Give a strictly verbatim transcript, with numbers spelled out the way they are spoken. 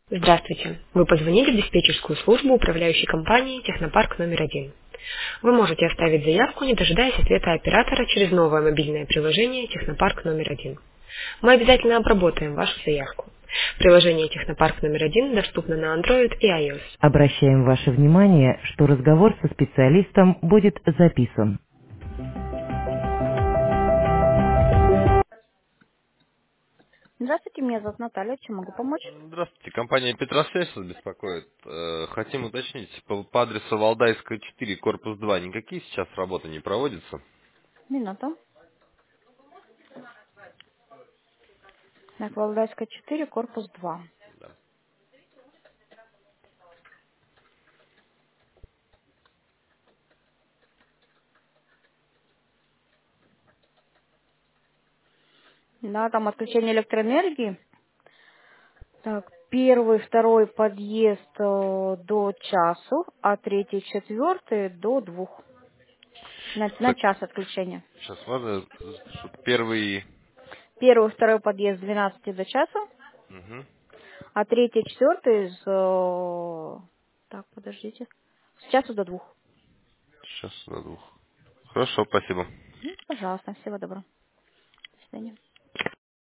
Здравствуйте. Вы позвонили в диспетчерскую службу управляющей компании «Технопарк номер один». Вы можете оставить заявку, не дожидаясь ответа оператора через новое мобильное приложение «Технопарк номер один». Мы обязательно обработаем вашу заявку. Приложение «Технопарк номер один» доступно на Android и iOS. Обращаем ваше внимание, что разговор со специалистом будет записан. Здравствуйте, меня зовут Наталья. Чем могу помочь? Здравствуйте, компания Петросвязь вас беспокоит. Э, Хотим уточнить, по, по адресу Валдайская четыре, корпус два, никакие сейчас работы не проводятся? Минуту. На Валдайская четыре, корпус два. Да. Да, там отключение электроэнергии. Так, первый, второй подъезд э, до часу, а третий, четвертый до двух. На, на Так, час отключения. сейчас можно, чтобы первый... Первый, второй подъезд с двенадцати до часа, Угу. а третий, четвертый с... э, Так, подождите. С часу до двух. Сейчас на двух. Хорошо, спасибо. Пожалуйста, всего доброго. До свидания.